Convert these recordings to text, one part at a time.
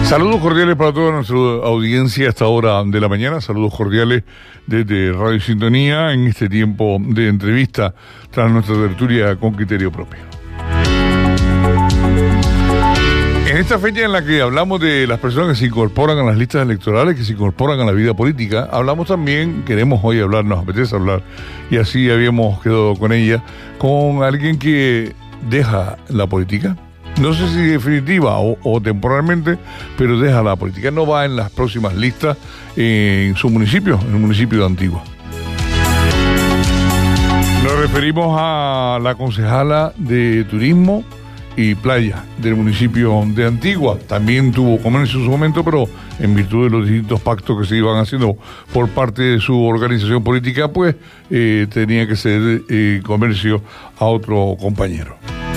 Saludos cordiales para toda nuestra audiencia a esta hora de la mañana. Saludos cordiales desde Radio Sintonía en este tiempo de entrevista tras nuestra tertulia con criterio propio. En esta fecha en la que hablamos de las personas que se incorporan a las listas electorales, que se incorporan a la vida política, hablamos también, queremos hoy hablar, nos apetece hablar, y así habíamos quedado con ella, con alguien que deja la política. No sé si definitiva o temporalmente, pero deja la política. No va en las próximas listas en su municipio, en el municipio de Antigua. Nos referimos a la concejala de Turismo y Playa del municipio de Antigua. También tuvo comercio en su momento, pero en virtud de los distintos pactos que se iban haciendo por parte de su organización política, pues tenía que ceder comercio a otro compañero.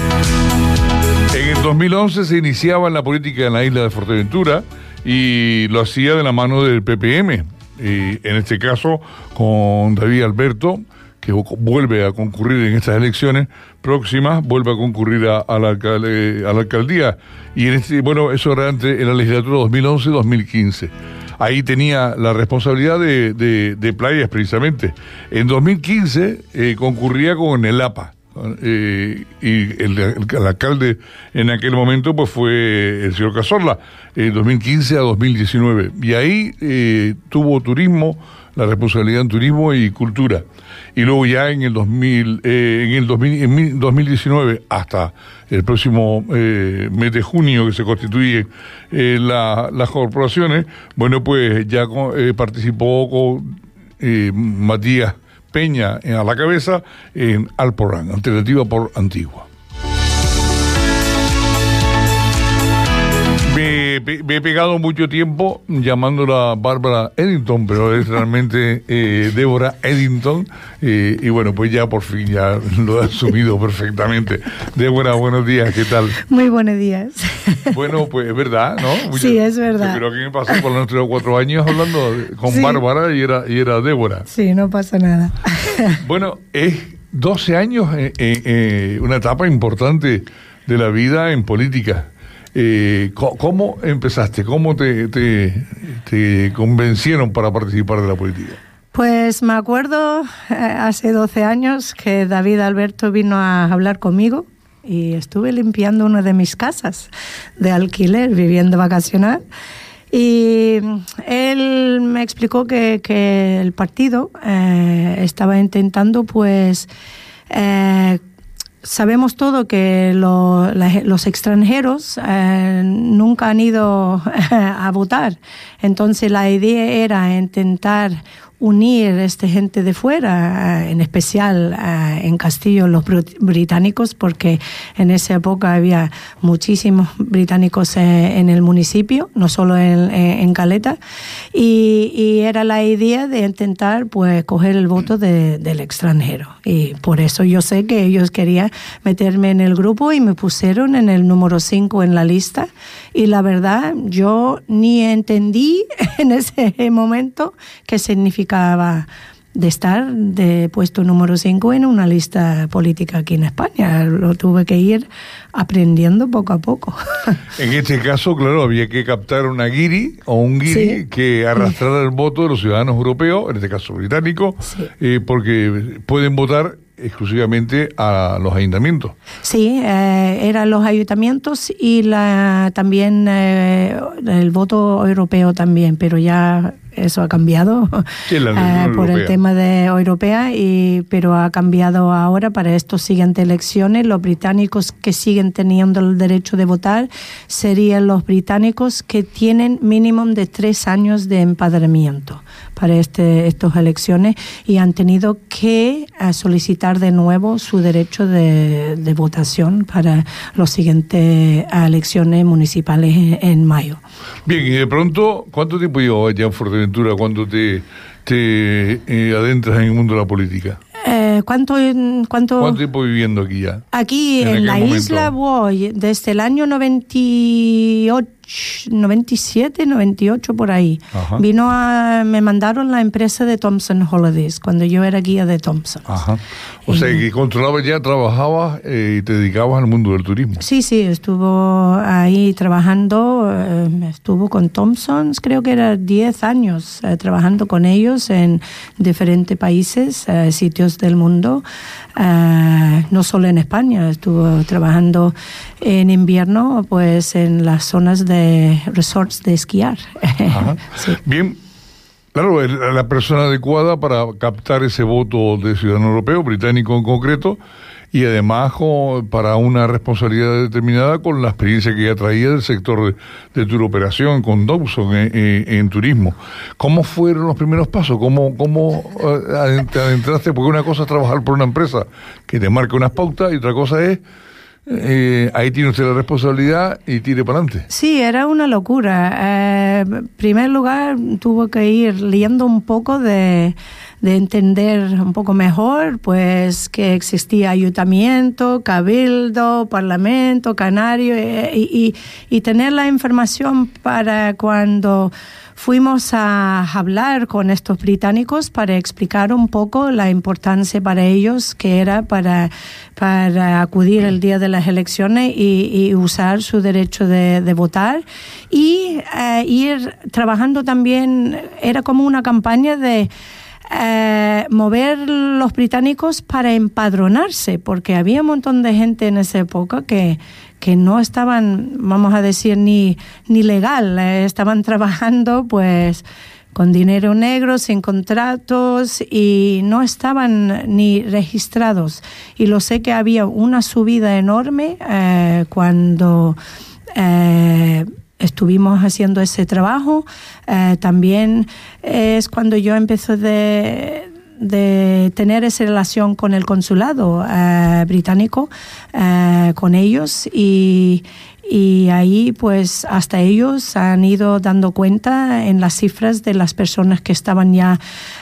En el 2011 se iniciaba en la política en la isla de Fuerteventura y lo hacía de la mano del PPM, en este caso con David Alberto, que vuelve a concurrir en estas elecciones próximas, vuelve a concurrir a la alcaldía. Y eso era en la legislatura 2011-2015. Ahí tenía la responsabilidad de Playas, precisamente. En 2015 concurría con el APA. Y el alcalde en aquel momento pues fue el señor Cazorla, 2015 a 2019, y ahí tuvo turismo, la responsabilidad en turismo y cultura, y luego ya en el 2019 hasta el próximo mes de junio que se constituyen las corporaciones, bueno, pues ya participó con Matías Peña a la cabeza en Alporán, Alternativa por Antigua. Me he pegado mucho tiempo llamándola Bárbara Eddington, pero es realmente Débora Eddington, y bueno, pues ya por fin ya lo he asumido perfectamente. Débora, buenos días, ¿qué tal? Muy buenos días. Bueno, pues es verdad, ¿no? Sí, es verdad. Pero aquí me pasó por los 3 o 4 años hablando con sí. Bárbara y era Débora. Sí, no pasa nada. Bueno, es 12 años, una etapa importante de la vida en política. ¿Cómo empezaste? ¿Cómo te convencieron para participar de la política? Pues me acuerdo hace 12 años que David Alberto vino a hablar conmigo y estuve limpiando una de mis casas de alquiler, vivienda vacacional, y él me explicó que el partido estaba intentando pues sabemos todo que los extranjeros nunca han ido a votar. Entonces la idea era intentar unir a esta gente de fuera, en especial en Castillo los británicos, porque en esa época había muchísimos británicos en el municipio, no solo en Caleta, y era la idea de intentar pues coger el voto del extranjero. Y por eso yo sé que ellos querían meterme en el grupo y me pusieron en el número 5 en la lista, y la verdad yo ni entendí en ese momento qué significaba de estar de puesto número 5 en una lista política aquí en España. Lo tuve que ir aprendiendo poco a poco. En este caso, claro, había que captar una guiri o un guiri, sí, que arrastrara el voto de los ciudadanos europeos, en este caso británicos, sí, porque pueden votar exclusivamente a los ayuntamientos. Sí, eran los ayuntamientos y también el voto europeo también, pero ya eso ha cambiado por el tema de europea, pero ha cambiado ahora para estas siguientes elecciones. Los británicos que siguen teniendo el derecho de votar serían los británicos que tienen mínimo de 3 años de empadronamiento para estas elecciones y han tenido que solicitar de nuevo su derecho de votación para las siguientes elecciones municipales en mayo. Bien, y de pronto, ¿cuánto tiempo llevas ya en Fuerteventura cuando te adentras en el mundo de la política? ¿Cuánto tiempo viviendo aquí ya? Aquí en la isla voy desde el año 97, 98 por ahí. Ajá. Me mandaron la empresa de Thompson Holidays cuando yo era guía de Thompson. Ajá. O sea que controlabas ya, trabajabas y te dedicabas al mundo del turismo. Sí, estuvo ahí trabajando, estuvo con Thompsons, creo que era 10 años trabajando con ellos en diferentes países, sitios del mundo, no solo en España, estuvo trabajando en invierno pues en las zonas de resorts de esquiar. Ajá. Sí. Bien, claro, la persona adecuada para captar ese voto de ciudadano europeo, británico en concreto, y además para una responsabilidad determinada con la experiencia que ya traía del sector de tour operación con Thompson en turismo. ¿Cómo fueron los primeros pasos? ¿Cómo te adentraste? Porque una cosa es trabajar por una empresa que te marca unas pautas y otra cosa es ahí tiene usted la responsabilidad y tire para adelante. Sí, era una locura. En primer lugar, tuve que ir leyendo un poco de entender un poco mejor, pues que existía ayuntamiento, cabildo, parlamento, canario y tener la información para cuando fuimos a hablar con estos británicos para explicar un poco la importancia para ellos que era para acudir el día de las elecciones y usar su derecho de votar y ir trabajando también, era como una campaña de mover los británicos para empadronarse, porque había un montón de gente en esa época que no estaban, vamos a decir, ni legal, estaban trabajando pues con dinero negro, sin contratos y no estaban ni registrados. Y lo sé que había una subida enorme cuando estuvimos haciendo ese trabajo. También es cuando yo empecé de tener esa relación con el consulado británico, con ellos y ahí pues hasta ellos han ido dando cuenta en las cifras de las personas que estaban ya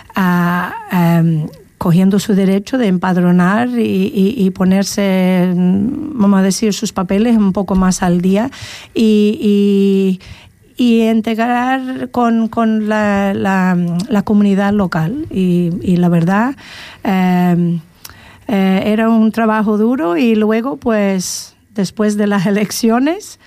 cogiendo su derecho de empadronar y ponerse, vamos a decir, sus papeles un poco más al día y integrar con la comunidad local. Y la verdad, era un trabajo duro y luego, pues, después de las elecciones,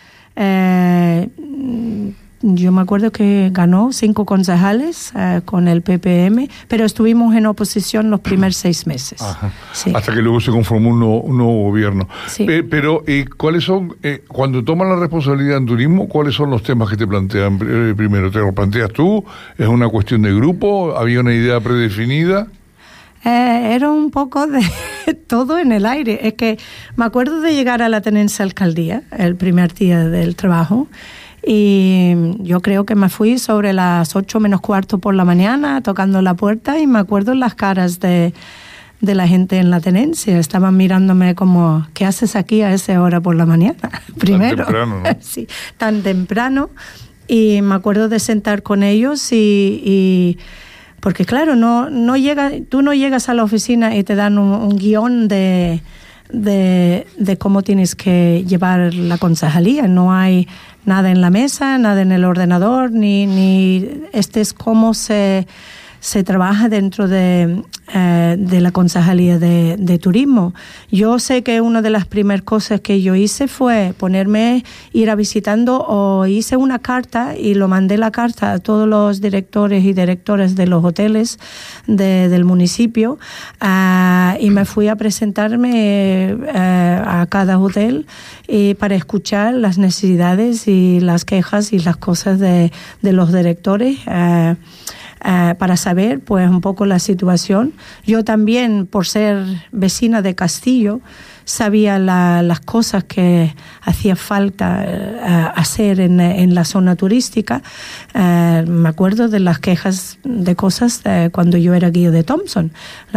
yo me acuerdo que ganó 5 concejales con el PPM, pero estuvimos en oposición los primeros 6 meses. Ajá. Sí. Hasta que luego se conformó un nuevo gobierno. Sí. Pero, ¿cuáles son, cuando toman la responsabilidad en turismo, cuáles son los temas que te plantean primero? ¿Te lo planteas tú? ¿Es una cuestión de grupo? ¿Había una idea predefinida? Era un poco de todo en el aire. Es que me acuerdo de llegar a la tenencia alcaldía el primer día del trabajo y yo creo que me fui sobre las 8 menos cuarto por la mañana tocando la puerta y me acuerdo las caras de la gente en la tenencia. Estaban mirándome como, ¿qué haces aquí a esa hora por la mañana? Primero. Tan temprano, ¿no? Sí, tan temprano. Y me acuerdo de sentar con ellos y porque claro, tú no llegas a la oficina y te dan un guión de cómo tienes que llevar la concejalía. No hay nada en la mesa, nada en el ordenador, ni es cómo se trabaja dentro de la concejalía de turismo. Yo sé que una de las primeras cosas que yo hice fue ir a visitando, o hice una carta y lo mandé la carta a todos los directores y directoras de los hoteles del municipio y me fui a presentarme a cada hotel para escuchar las necesidades y las quejas y las cosas de los directores para saber pues un poco la situación. Yo también, por ser vecina de Castillo, sabía las cosas que hacía falta hacer en la zona turística. Me acuerdo de las quejas de cosas cuando yo era guía de Thompson,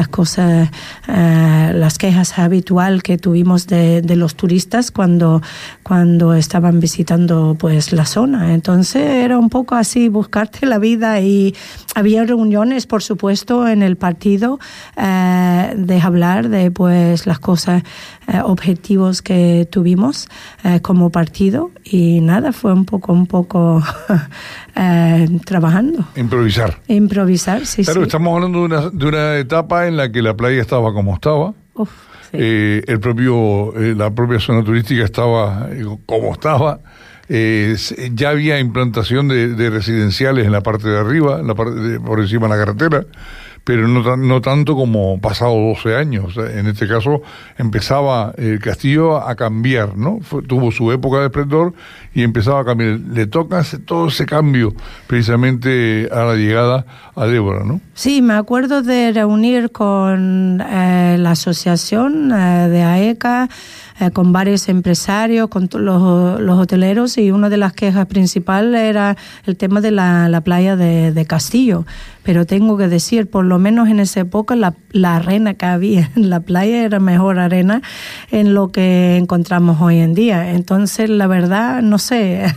las quejas habitual que tuvimos de los turistas cuando estaban visitando pues la zona. Entonces era un poco así, buscarte la vida y había reuniones, por supuesto, en el partido de hablar de pues las cosas, objetivos que tuvimos como partido, y nada, fue un poco trabajando. Improvisar, sí. Claro, sí. Estamos hablando de una etapa en la que la playa estaba como estaba. Uf, sí. La propia zona turística estaba como estaba. Ya había implantación de residenciales en la parte de arriba, por encima de la carretera, pero no tanto como pasado 12 años. O sea, en este caso empezaba el castillo a cambiar, ¿no? Tuvo su época de esplendor y empezaba a cambiar. Le toca todo ese cambio precisamente a la llegada a Débora, ¿no? Sí, me acuerdo de reunir con la asociación de AECA, con varios empresarios, con los hoteleros, y una de las quejas principales era el tema de la playa de Castillo. Pero tengo que decir, por lo menos en esa época, la arena que había en la playa era mejor arena en lo que encontramos hoy en día. Entonces, la verdad, no sé,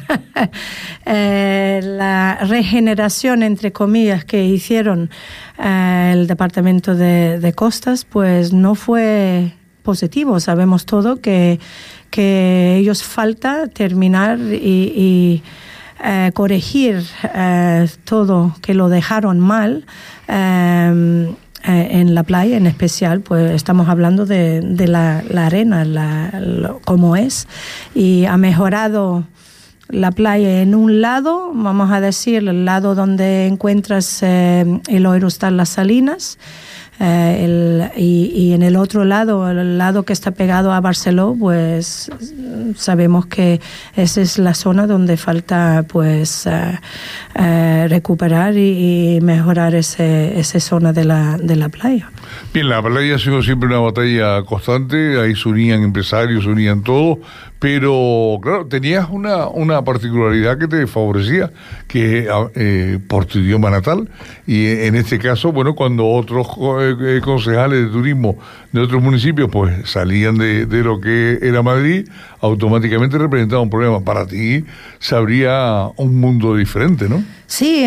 la regeneración, entre comillas, que hicieron el Departamento de Costas, pues no fue positivo. Sabemos todo que ellos falta terminar y corregir todo que lo dejaron mal en la playa, en especial, pues estamos hablando de la arena, cómo es, y ha mejorado la playa en un lado, vamos a decir, el lado donde encuentras el Aerostar Las Salinas, y en el otro lado, el lado que está pegado a Barceló, pues sabemos que esa es la zona donde falta pues recuperar y mejorar esa zona de la playa. Bien, la playa ha sido siempre una batalla constante, ahí se unían empresarios, se unían todos, pero claro, tenías una particularidad que te favorecía, que por tu idioma natal, y en este caso, bueno, cuando otros concejales de turismo de otros municipios pues salían de lo que era Madrid, automáticamente representaba un problema. Para ti se abría un mundo diferente, ¿no? Sí,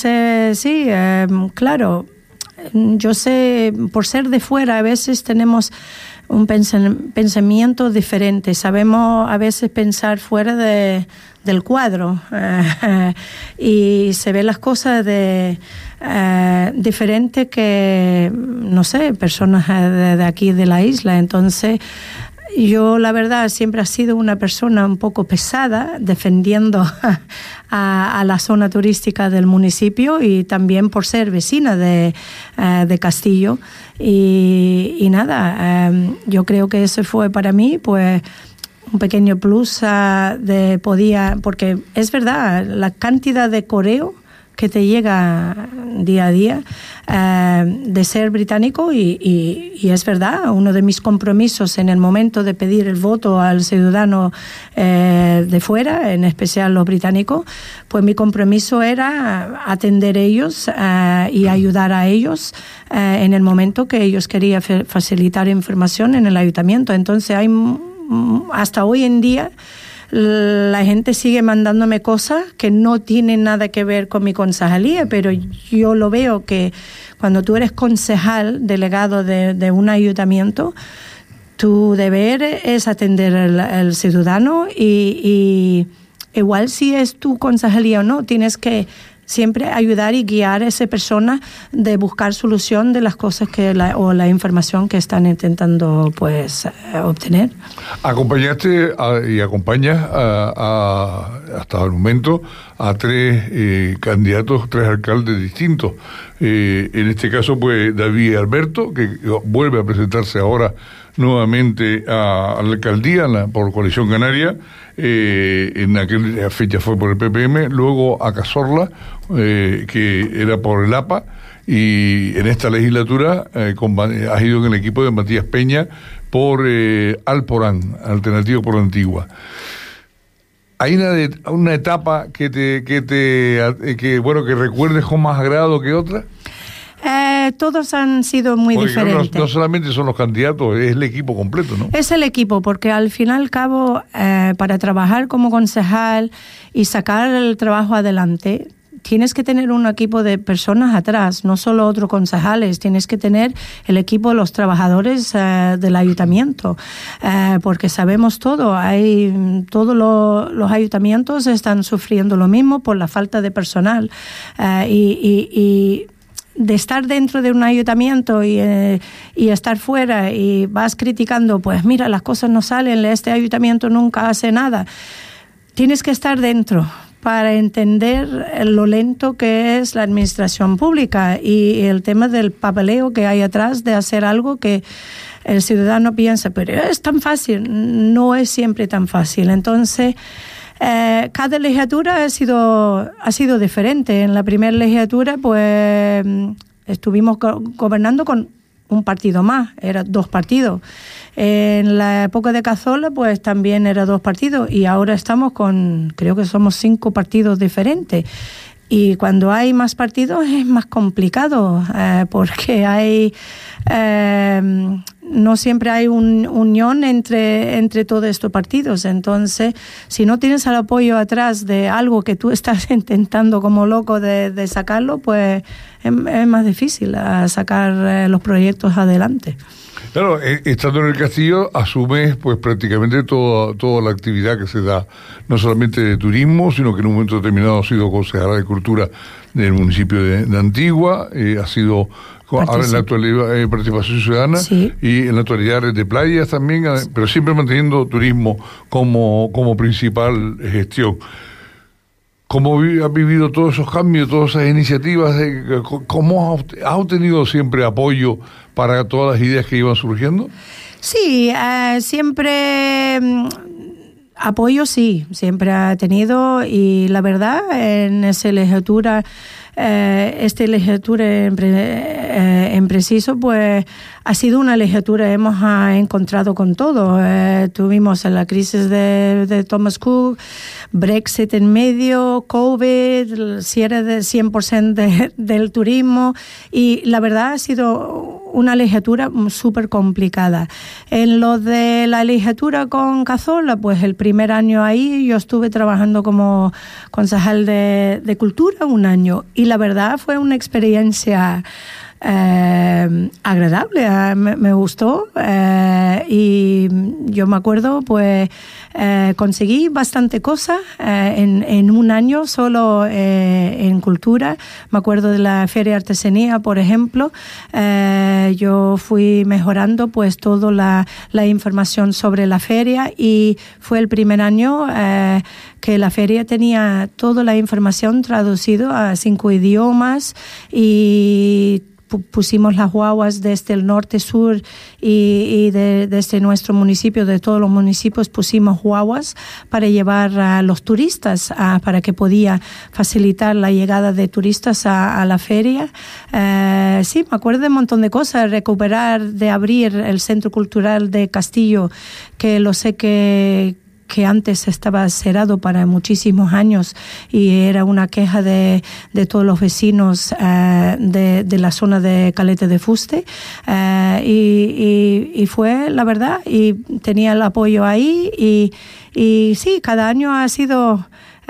claro. Yo sé, por ser de fuera, a veces tenemos un pensamiento diferente. Sabemos a veces pensar fuera del cuadro y se ven las cosas diferente que, no sé, personas de aquí de la isla. Entonces, yo, la verdad, siempre he sido una persona un poco pesada defendiendo a la zona turística del municipio, y también por ser vecina de Castillo. Y nada, yo creo que eso fue para mí, pues, un pequeño plus porque es verdad, la cantidad de correo que te llega día a día de ser británico, y es verdad, uno de mis compromisos en el momento de pedir el voto al ciudadano de fuera, en especial los británicos, pues mi compromiso era atender a ellos y ayudar a ellos en el momento que ellos querían facilitar información en el ayuntamiento. Entonces hasta hoy en día la gente sigue mandándome cosas que no tienen nada que ver con mi concejalía, pero yo lo veo que cuando tú eres concejal, delegado de un ayuntamiento, tu deber es atender al ciudadano, y igual si es tu concejalía o no, tienes que siempre ayudar y guiar a esa persona de buscar solución de las cosas o la información que están intentando pues obtener. Acompañaste y acompañas hasta el momento a tres candidatos, tres alcaldes distintos. En este caso, pues, David Alberto, que vuelve a presentarse ahora nuevamente a la alcaldía por Coalición Canaria. En aquella fecha fue por el PPM, luego a Cazorla, que era por el APA, y en esta legislatura has ido en el equipo de Matías Peña por Alporán, Alternativa por Antigua. ¿Hay una etapa que recuerdes con más agrado que otra? Todos han sido muy diferentes. No solamente son los candidatos, es el equipo completo, ¿no? Es el equipo, porque al fin y al cabo, para trabajar como concejal y sacar el trabajo adelante, tienes que tener un equipo de personas atrás, no solo otros concejales, tienes que tener el equipo de los trabajadores del ayuntamiento, porque sabemos todos los ayuntamientos están sufriendo lo mismo por la falta de personal, y de estar dentro de un ayuntamiento y estar fuera y vas criticando, pues mira, las cosas no salen, este ayuntamiento nunca hace nada. Tienes que estar dentro para entender lo lento que es la administración pública y el tema del papeleo que hay atrás de hacer algo que el ciudadano piensa, pero es tan fácil. No es siempre tan fácil. Entonces, cada legislatura ha sido diferente. En la primera legislatura, pues, estuvimos gobernando con un partido más, eran 2 partidos. En la época de Cazorla, pues también eran 2 partidos, y ahora estamos creo que somos 5 partidos diferentes. Y cuando hay más partidos es más complicado, porque no siempre hay una unión entre todos estos partidos. Entonces, si no tienes el apoyo atrás de algo que tú estás intentando como loco de sacarlo, pues es más difícil sacar los proyectos adelante. Claro, estando en el castillo asumes pues prácticamente toda la actividad que se da, no solamente de turismo, sino que en un momento determinado ha sido concejala de Cultura del municipio de Antigua, ha sido ahora en la actualidad participación ciudadana, sí, y en la actualidad red de playas también, pero siempre manteniendo turismo como principal gestión. ¿Cómo has vivido todos esos cambios, todas esas iniciativas? ¿Cómo has obtenido siempre apoyo para todas las ideas que iban surgiendo? Sí, siempre apoyo sí, siempre ha tenido, y la verdad en esa legislatura, en preciso, pues ha sido una legislatura, hemos encontrado con todo. Tuvimos la crisis de Thomas Cook, Brexit en medio, COVID, el cierre del 100% del turismo, y la verdad ha sido una legislatura súper complicada. En lo de la legislatura con Cazorla, pues el primer año ahí yo estuve trabajando como concejal de Cultura 1 año, y la verdad fue una experiencia agradable, me gustó, y yo me acuerdo, pues conseguí bastante cosas en 1 año solo en Cultura. Me acuerdo de la Feria de Artesanía, por ejemplo. Yo fui mejorando pues toda la información sobre la feria, y fue el primer año que la feria tenía toda la información traducida a 5 idiomas, y pusimos las guaguas desde el norte, sur y desde nuestro municipio, de todos los municipios, pusimos guaguas para llevar a los turistas, para que podía facilitar la llegada de turistas a la feria. Sí, me acuerdo de un montón de cosas, de abrir el Centro Cultural de Castillo, que lo sé que antes estaba cerrado para muchísimos años, y era una queja de todos los vecinos de la zona de Caleta de Fuste, y fue la verdad, y tenía el apoyo ahí, y sí, cada año ha sido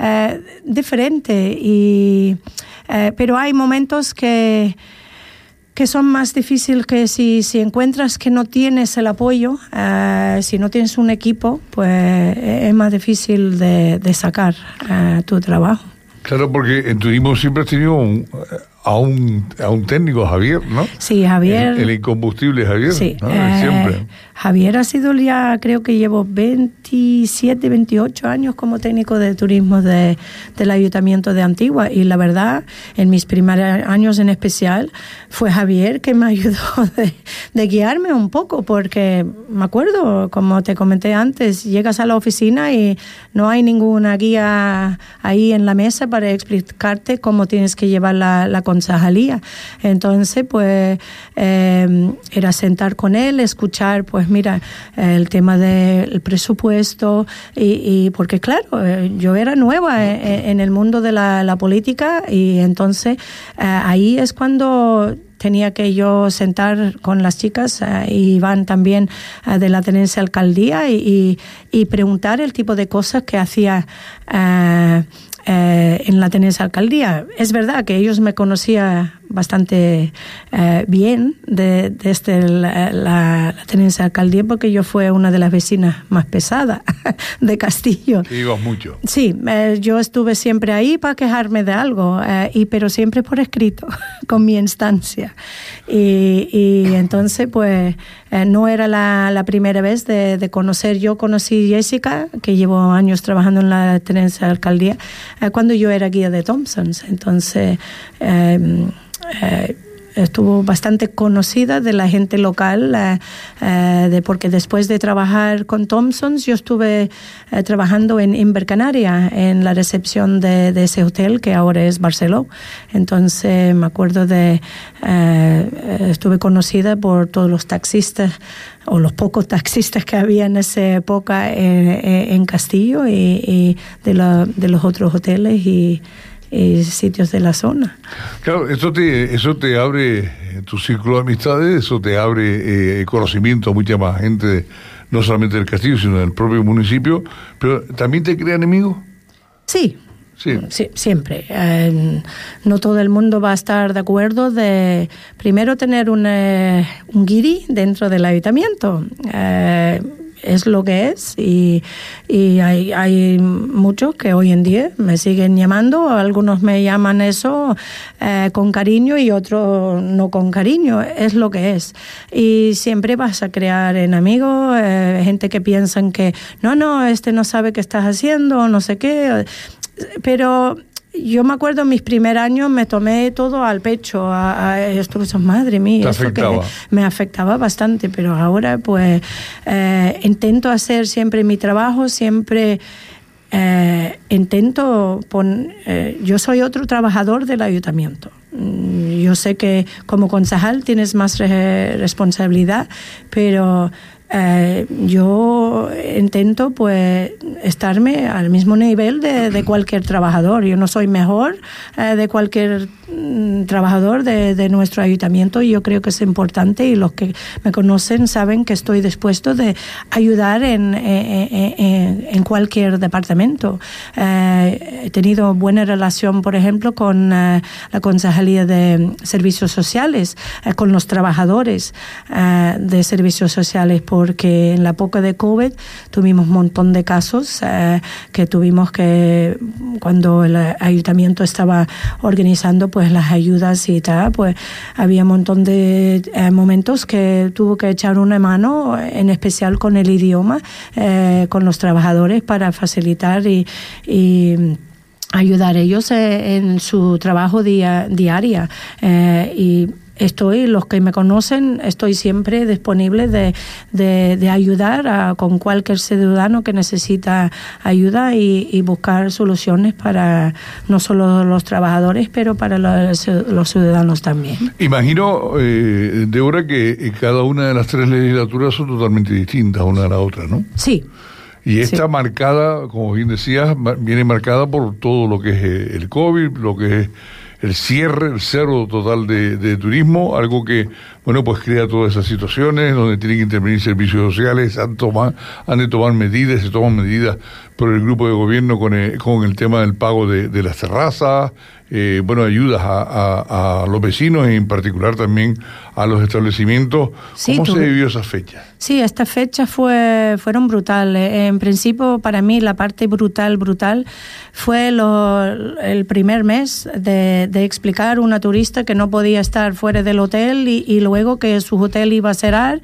diferente, pero hay momentos que son más difíciles, que si encuentras que no tienes el apoyo, si no tienes un equipo, pues es más difícil de sacar tu trabajo. Claro, porque en turismo siempre has tenido a un técnico, Javier, ¿no? Sí, Javier. El incombustible Javier, sí, ¿no? Siempre. Javier ha sido ya, creo que llevo 27, 28 años como técnico de turismo del Ayuntamiento de Antigua, y la verdad, en mis primeros años en especial, fue Javier que me ayudó de guiarme un poco, porque me acuerdo, como te comenté antes, llegas a la oficina y no hay ninguna guía ahí en la mesa para explicarte cómo tienes que llevar la concejalía. Entonces, pues, era sentar con él, escuchar, pues mira, el tema del presupuesto, y porque claro, yo era nueva en el mundo de la política, y entonces ahí es cuando tenía que yo sentar con las chicas, y van también de la tenencia alcaldía, y preguntar el tipo de cosas que hacía en la Teniente Alcaldía. Es verdad que ellos me conocían bastante bien desde la Teniente Alcaldía, porque yo fui una de las vecinas más pesadas de Castillo. Que ibas mucho. Sí, yo estuve siempre ahí para quejarme de algo, pero siempre por escrito, con mi instancia. Y entonces, pues, no era la primera vez de conocer. Yo conocí a Jessica, que llevo años trabajando en la Tenencia Alcaldía, cuando yo era guía de Thompsons. Entonces, estuvo bastante conocida de la gente local, porque después de trabajar con Thompsons, yo estuve trabajando en Invercanaria, en la recepción de ese hotel que ahora es Barceló. Entonces me acuerdo estuve conocida por todos los taxistas, o los pocos taxistas que había en esa época en Castillo, y de los otros hoteles y sitios de la zona. Claro, eso te abre tu círculo de amistades, eso te abre conocimiento a mucha más gente, no solamente del Castillo, sino del propio municipio, pero ¿también te crea enemigos? Sí. Sí, siempre. No todo el mundo va a estar de acuerdo de primero tener un guiri dentro del ayuntamiento. Es lo que es, y hay muchos que hoy en día me siguen llamando. Algunos me llaman eso con cariño y otros no con cariño. Es lo que es, y siempre vas a crear enemigos, gente que piensan que no, este no sabe qué estás haciendo, no sé qué. Pero yo me acuerdo en mis primeros años me tomé todo al pecho, esto, madre mía, esto que me afectaba bastante, pero ahora pues intento hacer siempre mi trabajo, siempre intento yo soy otro trabajador del ayuntamiento. Yo sé que como concejal tienes más responsabilidad, pero yo intento pues estarme al mismo nivel de cualquier trabajador. Yo no soy mejor de cualquier trabajador de nuestro ayuntamiento, y yo creo que es importante, y los que me conocen saben que estoy dispuesto de ayudar en cualquier departamento. He tenido buena relación, por ejemplo, con la Concejalía de Servicios Sociales, con los trabajadores de servicios sociales, porque en la época de COVID tuvimos un montón de casos que tuvimos que, cuando el ayuntamiento estaba organizando pues las ayudas y tal, pues había un montón de momentos que tuvo que echar una mano, en especial con el idioma, con los trabajadores, para facilitar y ayudar a ellos en su trabajo diario. Y los que me conocen, estoy siempre disponible de ayudar con cualquier ciudadano que necesita ayuda, y buscar soluciones para no solo los trabajadores, pero para los ciudadanos también. Imagino, Débora, que cada una de las tres legislaturas son totalmente distintas una de la otra, ¿no? Sí. Y esta marcada, como bien decías, viene marcada por todo lo que es el COVID, lo que es el cerro total de turismo, algo que, bueno, pues crea todas esas situaciones donde tienen que intervenir servicios sociales, han de tomar medidas, se toman medidas por el grupo de gobierno con el tema del pago de las terrazas, ayudas a los vecinos, y en particular también a los establecimientos. ¿Cómo se vivió esa fecha? Sí, estas fechas fueron brutales. En principio, para mí, la parte brutal fue el primer mes de explicar a una turista que no podía estar fuera del hotel, y luego que su hotel iba a cerrar,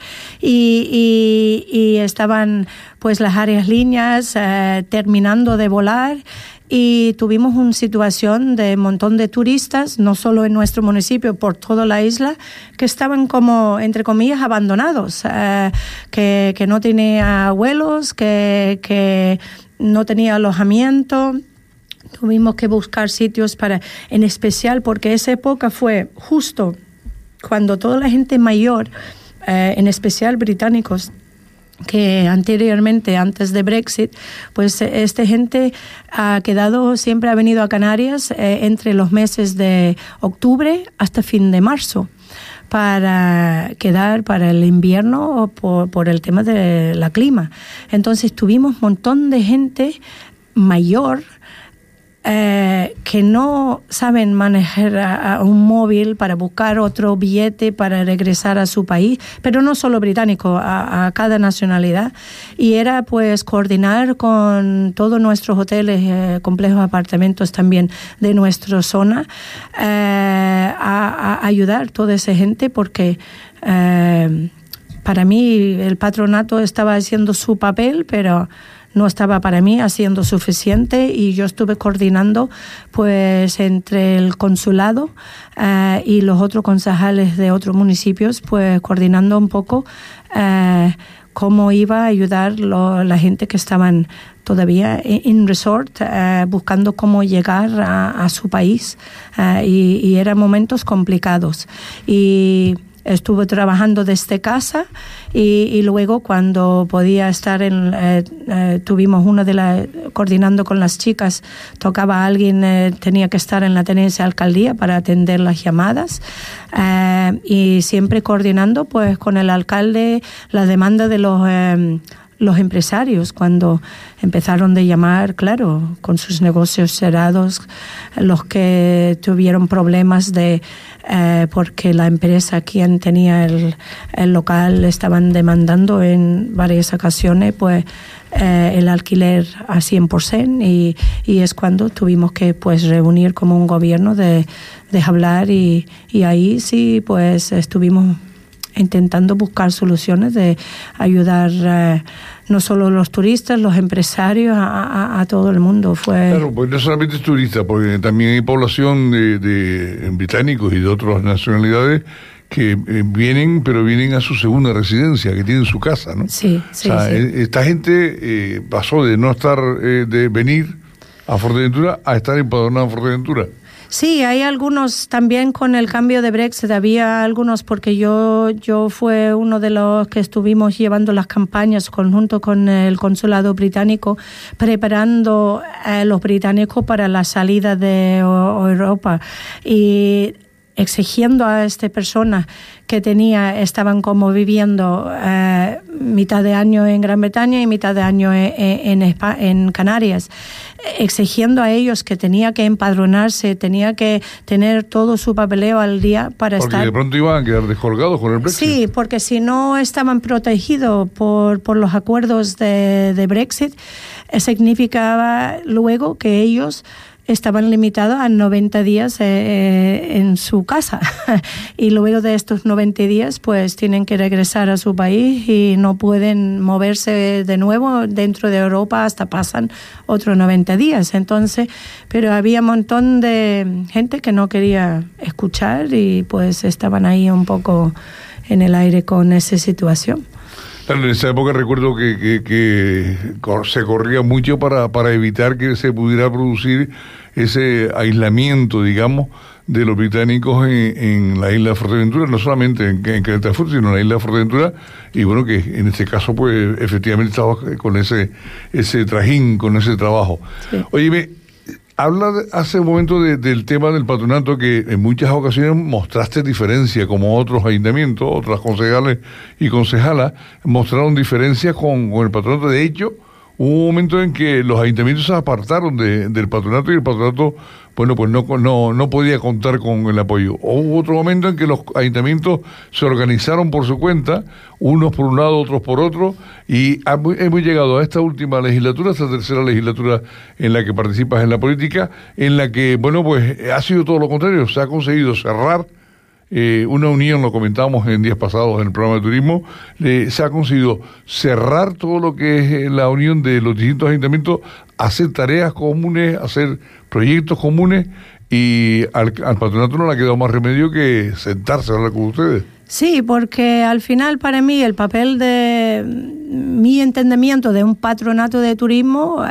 y estaban pues las áreas líneas terminando de volar. Y tuvimos una situación de un montón de turistas, no solo en nuestro municipio, por toda la isla, que estaban como, entre comillas, abandonados, que no tenía vuelos, que no tenía alojamiento. Tuvimos que buscar sitios en especial, porque esa época fue justo cuando toda la gente mayor, en especial británicos, que anteriormente, antes de Brexit, pues esta gente siempre ha venido a Canarias entre los meses de octubre hasta fin de marzo, para quedar para el invierno, por el tema de la clima. Entonces tuvimos un montón de gente mayor que no saben manejar a un móvil para buscar otro billete para regresar a su país, pero no solo británico, a cada nacionalidad. Y era pues coordinar con todos nuestros hoteles, complejos de apartamentos también de nuestra zona, a ayudar a toda esa gente, porque para mí el patronato estaba haciendo su papel, pero no estaba para mí haciendo suficiente, y yo estuve coordinando pues entre el consulado y los otros concejales de otros municipios, pues coordinando un poco cómo iba a ayudar la gente que estaban todavía en resort, buscando cómo llegar a su país, y eran momentos complicados. Y estuve trabajando desde casa, y luego cuando podía estar tuvimos coordinando con las chicas, tocaba a alguien, tenía que estar en la tenencia alcaldía para atender las llamadas, y siempre coordinando pues con el alcalde la demanda de los empresarios, cuando empezaron de llamar, claro, con sus negocios cerrados, los que tuvieron problemas porque la empresa quien tenía el local estaban demandando en varias ocasiones pues el alquiler a 100%, y es cuando tuvimos que pues reunir como un gobierno de hablar, y ahí sí pues estuvimos intentando buscar soluciones de ayudar no solo los turistas, los empresarios, a todo el mundo. Claro, pues no solamente es turista, porque también hay población de británicos y de otras nacionalidades que vienen, pero vienen a su segunda residencia, que tienen su casa, ¿no? Sí, sí. O sea, sí. Esta gente pasó de no estar, de venir a Fuerteventura a estar empadronada en Fuerteventura. Sí, hay algunos también con el cambio de Brexit, había algunos, porque yo fue uno de los que estuvimos llevando las campañas junto con el consulado británico, preparando a los británicos para la salida de Europa, y exigiendo a estas personas que estaban como viviendo mitad de año en Gran Bretaña y mitad de año en Canarias, exigiendo a ellos que tenía que empadronarse, tenía que tener todo su papeleo al día para porque estar... Porque de pronto iban a quedar descolgados con el Brexit. Sí, porque si no estaban protegidos por los acuerdos de Brexit, significaba luego que ellos estaban limitados a 90 días en su casa, y luego de estos 90 días pues tienen que regresar a su país y no pueden moverse de nuevo dentro de Europa hasta pasan otros 90 días. Entonces, pero había un montón de gente que no quería escuchar, y pues estaban ahí un poco en el aire con esa situación. Claro, en esa época recuerdo que se corría mucho para evitar que se pudiera producir ese aislamiento, digamos, de los británicos en la isla de Fuerteventura, no solamente en Caleta Fuerte, sino en la isla de Fuerteventura, y bueno, que en este caso pues efectivamente estaba con ese trajín, con ese trabajo. Sí. Oye, habla hace un momento del tema del patronato, que en muchas ocasiones mostraste diferencia, como otros ayuntamientos, otras concejales y concejalas mostraron diferencias con el patronato. De hecho, hubo un momento en que los ayuntamientos se apartaron del patronato, y el patronato, bueno, pues no podía contar con el apoyo. Hubo otro momento en que los ayuntamientos se organizaron por su cuenta, unos por un lado, otros por otro, y hemos llegado a esta última legislatura, esta tercera legislatura en la que participas en la política, en la que, bueno, pues ha sido todo lo contrario. Se ha conseguido cerrar una unión, lo comentábamos en días pasados en el programa de turismo, se ha conseguido cerrar todo lo que es la unión de los distintos ayuntamientos, hacer tareas comunes, hacer proyectos comunes, y al patronato no le ha quedado más remedio que sentarse a hablar con ustedes. Sí, porque al final para mí el papel de mi entendimiento de un patronato de turismo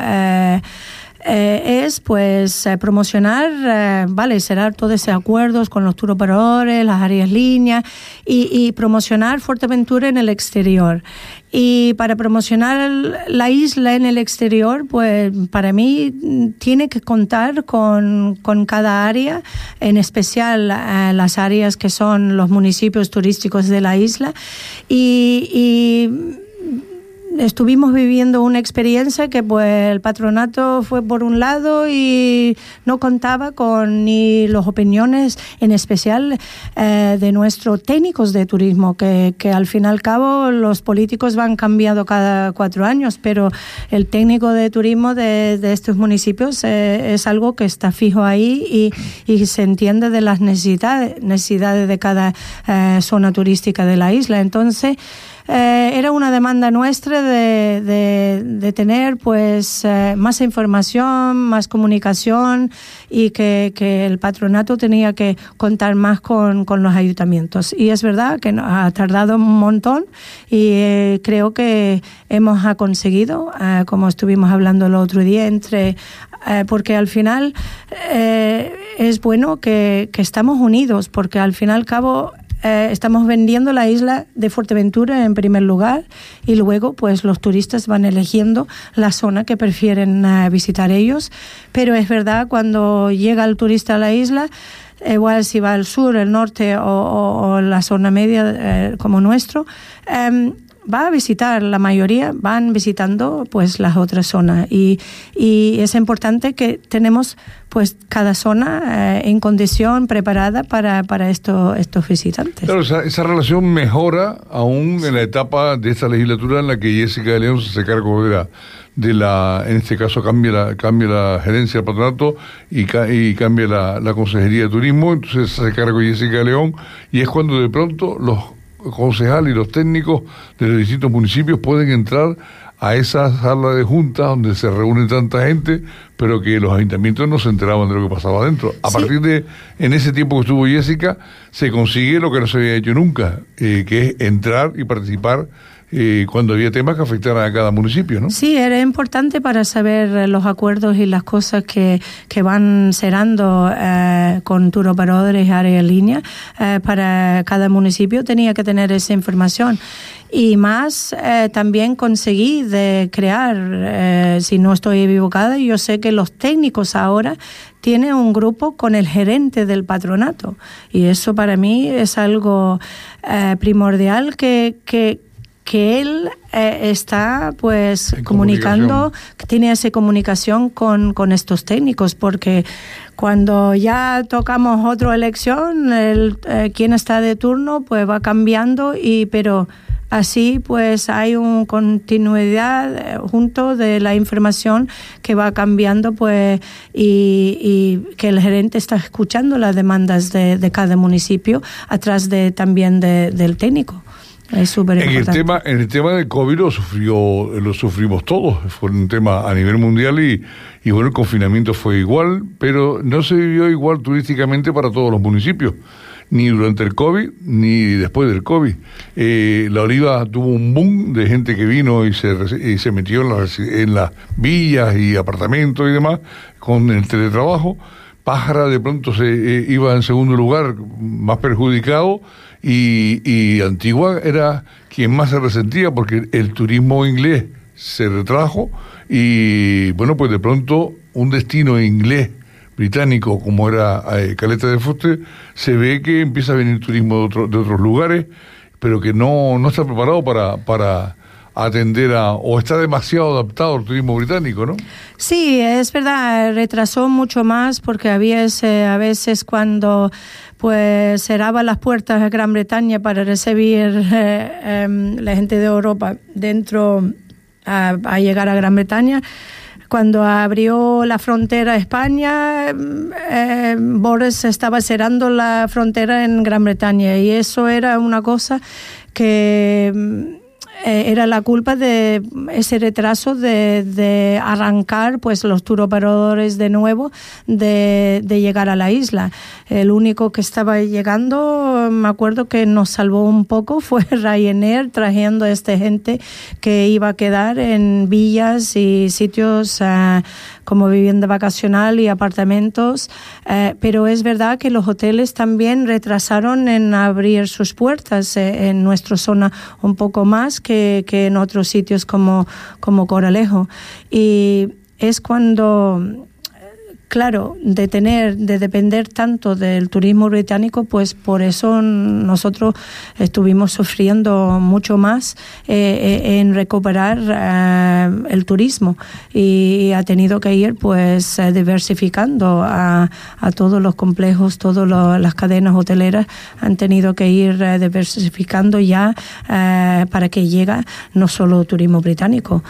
es pues promocionar, cerrar todos esos acuerdos con los tour operadores, las áreas líneas, y promocionar Fuerteventura en el exterior. Y para promocionar la isla en el exterior, pues para mí tiene que contar con cada área, en especial las áreas que son los municipios turísticos de la isla, y estuvimos viviendo una experiencia que pues el patronato fue por un lado y no contaba con ni las opiniones, en especial de nuestros técnicos de turismo, que al fin y al cabo los políticos van cambiando cada 4 años, pero el técnico de turismo de estos municipios es algo que está fijo ahí y se entiende de las necesidades de cada zona turística de la isla. Entonces, era una demanda nuestra de tener pues más información, más comunicación y que el patronato tenía que contar más con los ayuntamientos. Y es verdad que ha tardado un montón y creo que hemos conseguido, como estuvimos hablando el otro día, porque al final es bueno que estamos unidos, porque al fin y al cabo estamos vendiendo la isla de Fuerteventura en primer lugar y luego pues los turistas van eligiendo la zona que prefieren visitar ellos, pero es verdad, cuando llega el turista a la isla, igual si va al sur, el norte o la zona media como nuestro, va a visitar, la mayoría van visitando pues las otras zonas y es importante que tenemos pues cada zona en condición preparada para estos visitantes. Claro, esa relación mejora aún en la etapa de esta legislatura en la que Jessica de León se hace cargo de la, en este caso cambia la gerencia del patronato y cambia la Consejería de Turismo, entonces se hace cargo Jessica de León y es cuando de pronto los concejales y los técnicos de los distintos municipios pueden entrar a esa sala de juntas donde se reúne tanta gente, pero que los ayuntamientos no se enteraban de lo que pasaba adentro. A partir de, en ese tiempo que estuvo Jessica, se consigue lo que no se había hecho nunca, que es entrar y participar cuando había temas que afectaran a cada municipio, ¿no? Sí, era importante para saber los acuerdos y las cosas que van cerrando con tour operadores y aerolíneas para cada municipio. Tenía que tener esa información. Y más, también conseguí de crear, si no estoy equivocada, yo sé que los técnicos ahora tienen un grupo con el gerente del patronato. Y eso para mí es algo primordial que él está pues comunicando, que tiene esa comunicación con estos técnicos, porque cuando ya tocamos otra elección, quien está de turno pues va cambiando, pero así pues hay una continuidad junto de la información que va cambiando pues y que el gerente está escuchando las demandas de cada municipio atrás también del técnico. Es súper importante. En el tema del COVID lo sufrimos todos, fue un tema a nivel mundial y bueno, el confinamiento fue igual, pero no se vivió igual turísticamente para todos los municipios, ni durante el COVID, ni después del COVID. La Oliva tuvo un boom de gente que vino y se metió en las villas y apartamentos y demás, con el teletrabajo. Pájara de pronto se iba en segundo lugar, más perjudicado, y Antigua era quien más se resentía porque el turismo inglés se retrajo y bueno, pues de pronto un destino inglés británico como era Caleta de Fuste, se ve que empieza a venir turismo de otros lugares, pero que no está preparado para atender o está demasiado adaptado al turismo británico, ¿no? Sí, es verdad, retrasó mucho más porque había a veces cuando pues cerraba las puertas a Gran Bretaña para recibir la gente de Europa dentro a llegar a Gran Bretaña. Cuando abrió la frontera a España, Boris estaba cerrando la frontera en Gran Bretaña y eso era una cosa que era la culpa de ese retraso de arrancar pues los tour operadores de nuevo de llegar a la isla. El único que estaba llegando, me acuerdo que nos salvó un poco, fue Ryanair trayendo a esta gente que iba a quedar en villas y sitios como vivienda vacacional y apartamentos, pero es verdad que los hoteles también retrasaron en abrir sus puertas en nuestra zona un poco más que en otros sitios como Coralejo. Y es cuando claro, de depender tanto del turismo británico, pues por eso nosotros estuvimos sufriendo mucho más en recuperar el turismo, y ha tenido que ir pues diversificando a todos los complejos, todas las cadenas hoteleras han tenido que ir diversificando ya para que llegue no solo turismo británico.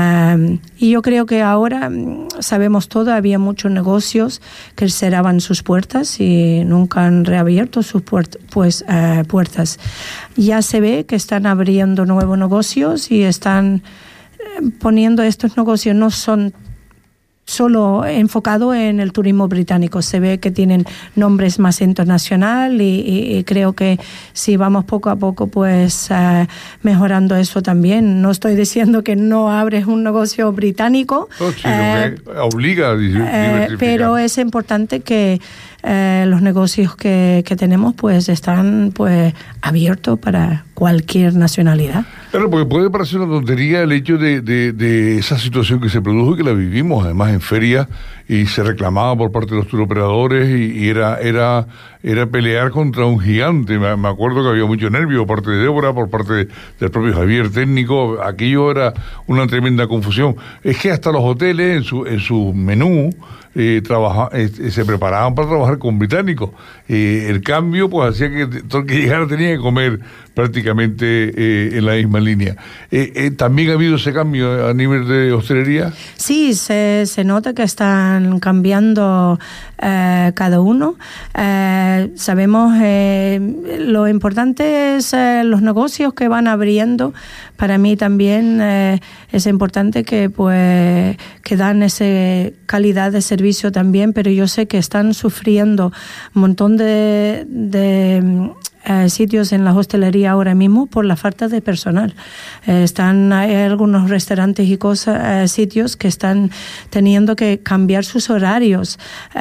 Y yo creo que ahora sabemos todo, había muchos negocios que cerraban sus puertas y nunca han reabierto sus puertas. Ya se ve que están abriendo nuevos negocios y están poniendo estos negocios, no son solo enfocado en el turismo británico, se ve que tienen nombres más internacional y creo que si vamos poco a poco pues mejorando eso también. No estoy diciendo que no abres un negocio británico, obliga a diversificar. Pero es importante que los negocios que tenemos pues están pues abiertos para cualquier nacionalidad. Claro, porque puede parecer una tontería el hecho de esa situación que se produjo y que la vivimos además en feria y se reclamaba por parte de los turoperadores y era pelear contra un gigante. Me acuerdo que había mucho nervio por parte de Débora, por parte del propio Javier técnico. Aquello era una tremenda confusión. Es que hasta los hoteles en su menú se preparaban para trabajar con británicos. El cambio pues hacía que todo el que llegara tenía que comer prácticamente en la misma línea. ¿También ha habido ese cambio a nivel de hostelería? Sí, se nota que están cambiando cada uno. Sabemos lo importante es los negocios que van abriendo. Para mí también es importante que pues que dan esa calidad de servicio también, pero yo sé que están sufriendo un montón de sitios en la hostelería ahora mismo por la falta de personal. Hay algunos restaurantes y sitios que están teniendo que cambiar sus horarios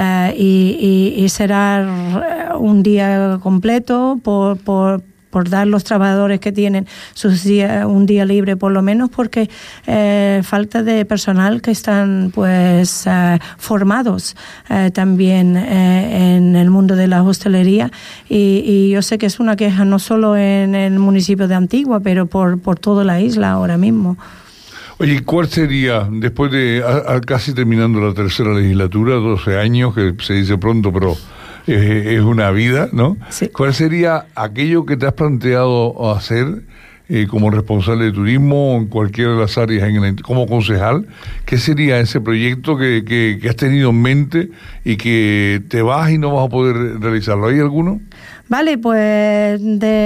y será un día completo por dar los trabajadores que tienen un día libre por lo menos, porque falta de personal que están pues formados también en el mundo de la hostelería y yo sé que es una queja no solo en el municipio de Antigua, pero por toda la isla ahora mismo. Oye, ¿cuál sería, después de casi terminando la tercera legislatura, 12 años, que se dice pronto, pero es una vida, ¿no? Sí. ¿Cuál sería aquello que te has planteado hacer como responsable de turismo en cualquiera de las áreas, como concejal? ¿Qué sería ese proyecto que has tenido en mente y que te vas y no vas a poder realizarlo? ¿Hay alguno? Vale, pues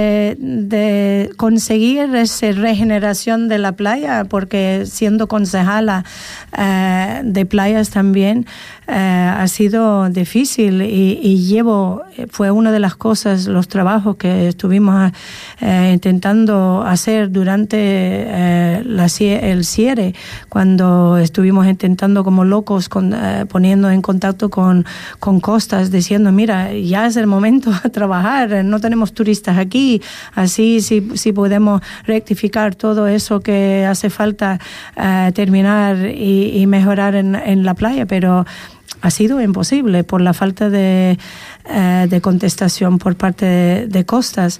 de conseguir esa regeneración de la playa, porque siendo concejala de playas también ha sido difícil y fue una de las cosas, los trabajos que estuvimos intentando hacer durante el cierre, cuando estuvimos intentando como locos poniendo en contacto con Costas, diciendo, mira, ya es el momento de trabajar, no tenemos turistas aquí, así sí podemos rectificar todo eso que hace falta terminar y mejorar en la playa, pero ha sido imposible por la falta de contestación por parte de Costas.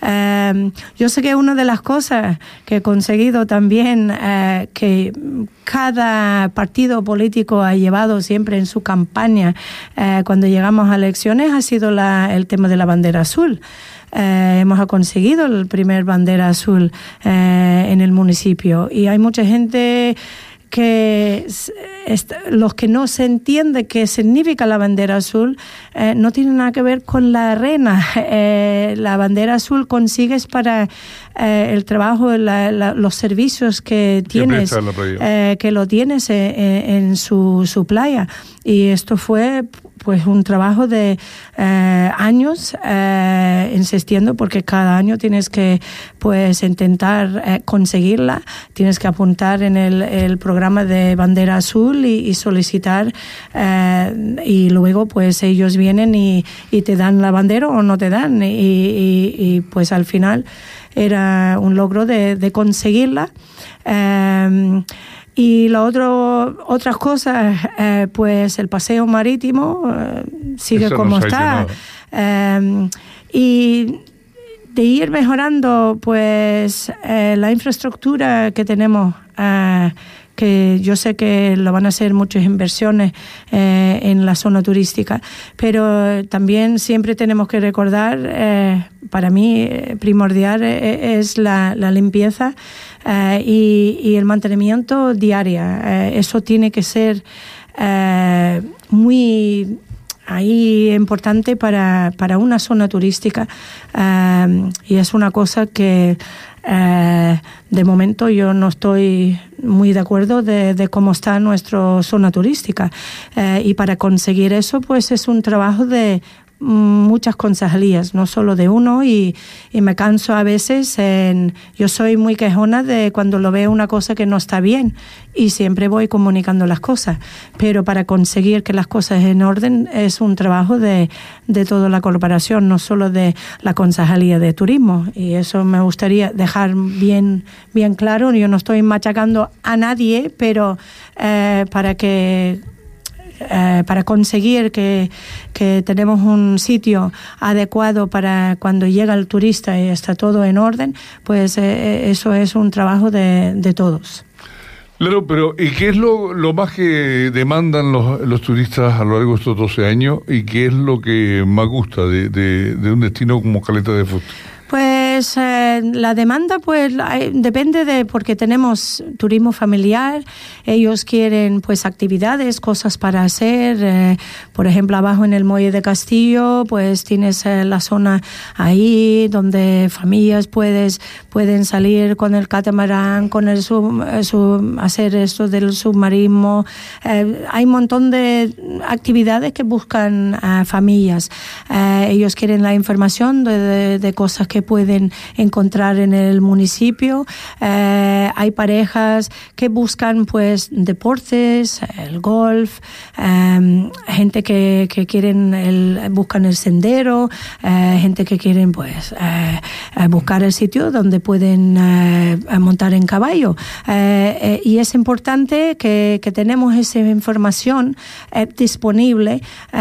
Yo sé que una de las cosas que he conseguido también, que cada partido político ha llevado siempre en su campaña cuando llegamos a elecciones, ha sido el tema de la bandera azul. Hemos conseguido el primer bandera azul en el municipio y hay mucha gente que los que no se entiende qué significa la bandera azul no tiene nada que ver con la arena. La bandera azul consigues para el trabajo, los servicios que tienes, que lo tienes en su playa. Y esto fue pues un trabajo de años insistiendo, porque cada año tienes que pues intentar conseguirla, tienes que apuntar en el programa de bandera azul y solicitar y luego pues ellos vienen y te dan la bandera o no te dan y pues al final era un logro de conseguirla. Y otras cosas, pues el paseo marítimo sigue eso como no está. Y de ir mejorando pues la infraestructura que tenemos, que yo sé que lo van a hacer muchas inversiones en la zona turística, pero también siempre tenemos que recordar, para mí primordial es la limpieza y el mantenimiento diario. Eso tiene que ser muy importante para una zona turística, y es una cosa que de momento yo no estoy muy de acuerdo de cómo está nuestra zona turística, y para conseguir eso pues es un trabajo de muchas concejalías, no solo de uno, y me canso a veces. Yo soy muy quejona de cuando lo veo una cosa que no está bien, y siempre voy comunicando las cosas, pero para conseguir que las cosas en orden es un trabajo de toda la corporación, no solo de la concejalía de turismo, y eso me gustaría dejar bien claro. Yo no estoy machacando a nadie, pero para conseguir que tenemos un sitio adecuado para cuando llega el turista y está todo en orden, pues eso es un trabajo de todos. Claro, pero ¿y qué es lo más que demandan los turistas a lo largo de estos 12 años? ¿Y qué es lo que más gusta de un destino como Caleta de Fuste? Pues la demanda pues depende porque tenemos turismo familiar. Ellos quieren pues actividades, cosas para hacer. Por ejemplo, abajo en el Muelle de Castillo pues tienes la zona ahí donde familias pueden salir con el catamarán, con el hacer esto del submarino. Hay un montón de actividades que buscan familias. Ellos quieren la información de cosas que pueden encontrar en el municipio. Hay parejas que buscan pues deportes, el golf, gente que buscan el sendero, gente que quieren pues buscar el sitio donde pueden montar en caballo, y es importante que tenemos esa información disponible,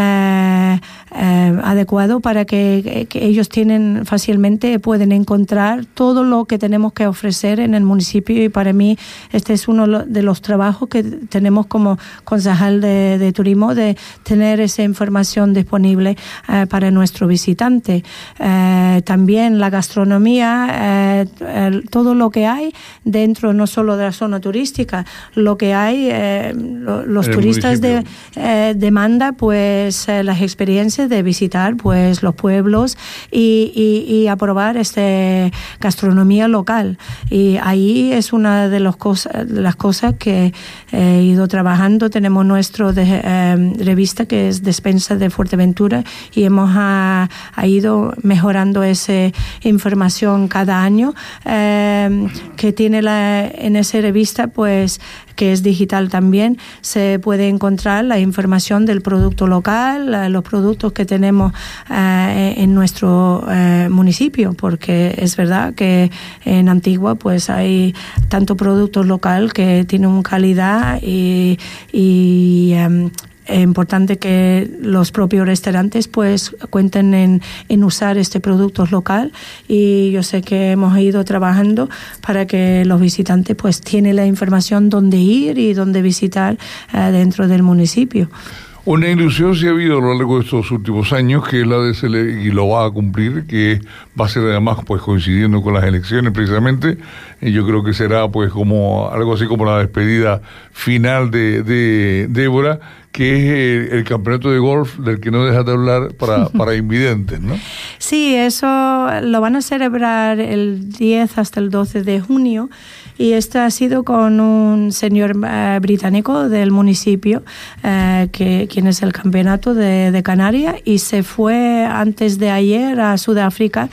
adecuado para que ellos fácilmente pueden encontrar todo lo que tenemos que ofrecer en el municipio. Y para mí este es uno de los trabajos que tenemos como concejal de turismo, de tener esa información disponible para nuestro visitante. También la gastronomía, todo lo que hay dentro, no solo de la zona turística, lo que hay, los turistas demandan pues las experiencias de visitar pues los pueblos y aprobar gastronomía local. Y ahí es una de las cosas que he ido trabajando. Tenemos nuestra revista que es Despensa de Fuerteventura, y hemos ido mejorando esa información cada año, que tiene en esa revista pues que es digital también. Se puede encontrar la información del producto local, los productos que tenemos en nuestro municipio, porque es verdad que en Antigua pues hay tanto producto local que tiene una calidad y es importante que los propios restaurantes pues cuenten en usar este producto local, y yo sé que hemos ido trabajando para que los visitantes pues tienen la información dónde ir y dónde visitar dentro del municipio. Una ilusión sí ha habido a lo largo de estos últimos años, que es la de y lo va a cumplir, que va a ser además pues coincidiendo con las elecciones precisamente, y yo creo que será pues como algo así como la despedida final de Débora, que es el campeonato de golf del que no deja de hablar para invidentes, ¿no? Sí, eso lo van a celebrar el 10 hasta el 12 de junio, y esto ha sido con un señor británico del municipio, quien es el campeonato de Canarias, y se fue antes de ayer a Sudáfrica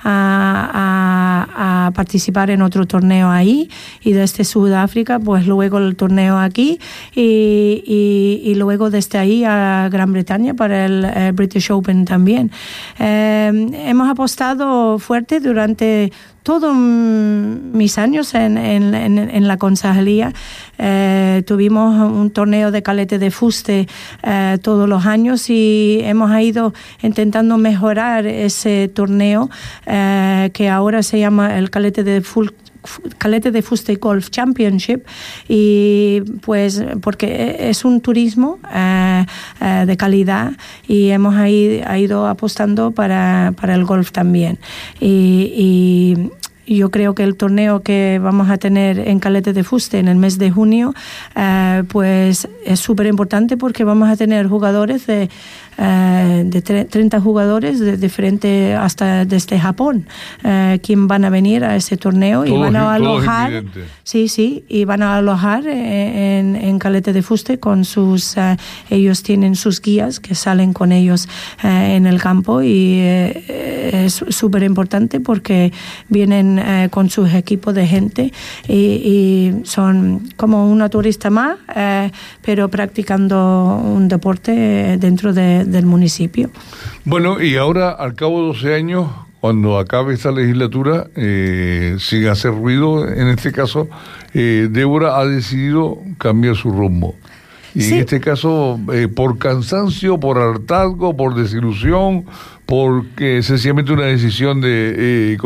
a participar en otro torneo ahí, y desde Sudáfrica pues luego el torneo aquí, y luego desde ahí a Gran Bretaña para el British Open también. Hemos apostado fuerte durante todos mis años en la concejalía tuvimos un torneo de calete de fuste todos los años y hemos ido intentando mejorar ese torneo que ahora se llama el calete de Fuste Golf Championship, y pues porque es un turismo de calidad y hemos ido apostando para el golf también, y yo creo que el torneo que vamos a tener en Calete de Fuste en el mes de junio pues es súper importante porque vamos a tener jugadores de 30 jugadores de diferente, hasta desde Japón, quien van a venir a ese torneo y van a alojar, y van a alojar en Calete de Fuste con sus, ellos tienen sus guías que salen con ellos en el campo, y es súper importante porque vienen con sus equipos de gente y son como una turista más, pero practicando un deporte dentro del municipio. Bueno, y ahora al cabo de 12 años, cuando acabe esta legislatura, sin hacer ruido, en este caso, Débora ha decidido cambiar su rumbo. Y en este caso, por cansancio, por hartazgo, por desilusión, porque sencillamente una decisión de